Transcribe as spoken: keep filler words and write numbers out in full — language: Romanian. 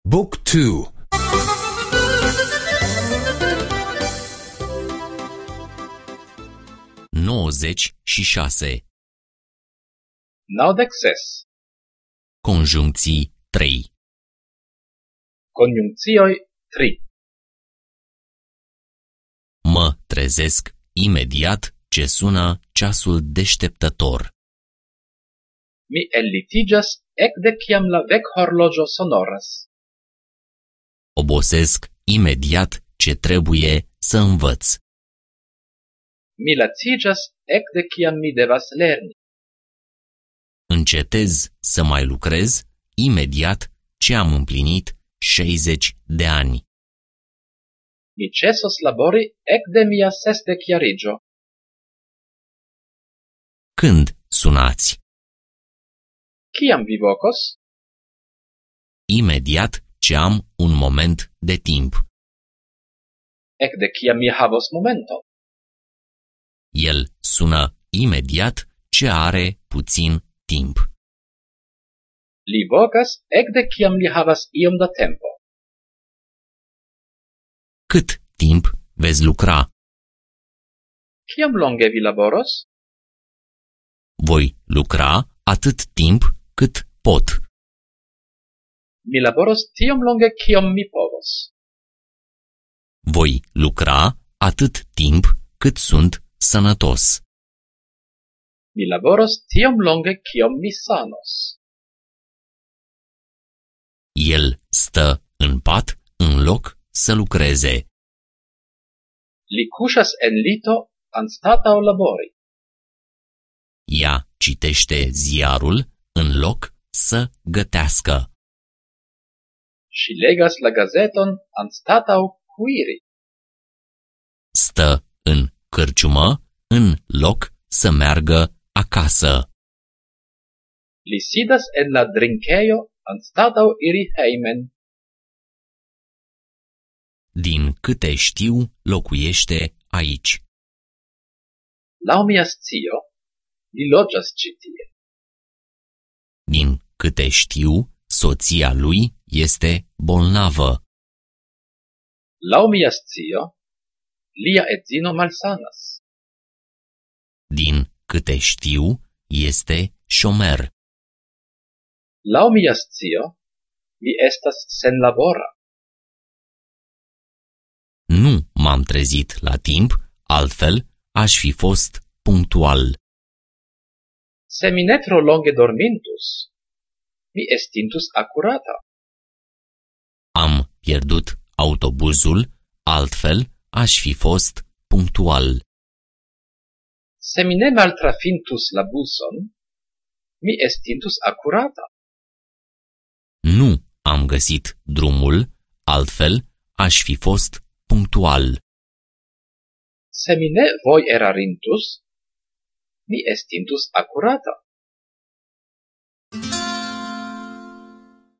Book two. nouăzeci și șase. Naudec ses. Conjuncții trei. Conjuncțioi tri. Mă trezesc imediat ce sună ceasul deșteptător. Mi ellitigas ecde ciam la vekhorlogio sonoras. Obosesc imediat ce trebuie să învăț. Mi lacigas ecde ciam mi devas lerni. Încetez să mai lucrez imediat ce am împlinit șaizeci de ani. Mi cesos labori ecde mia sesdeciarigio. Când sunați? Ciam vi vocos? Imediat ce am un moment de timp. Ecde ciam mi havos momento. El sună imediat ce are puțin timp. Li vocas ecde ciam li havas iom da tempo. Cât timp veți lucra? Ciam longe vi laboros? Voi lucra atât timp cât pot. Mi laboros tiom longe ciom mi povos. Voi lucra atât timp cât sunt sănătos. Mi laboros tiom longe ciom mi sanos. El stă în pat în loc să lucreze. Li cuŝas en lito anstataŭ labori. Ea citește ziarul în loc să gătească. Și legas la gazeton anstataŭ kuiri. Stă în cârciumă în loc să meargă acasă. Li sidas en la drinkejo anstataŭ iri hejmen. Din câte știu, locuiește aici. Laŭ mia scio, li loĝas ĉi tie. Din câte știu, soția lui este bolnavă. Laŭ mia scio, lia edzino malsanas. Din câte știu, este șomer. Laŭ mia scio, mi estas senlabora. Nu m-am trezit la timp, altfel aș fi fost punctual. Se mi ne tro longe dormintus, mi estintus accurata. Am pierdut autobuzul, altfel aș fi fost punctual. Se mi ne maltrafintus la buson, mi estintus accurata. Nu am găsit drumul, altfel aș fi fost punctual. Se mi ne voi erarintus, mi estintus accurata.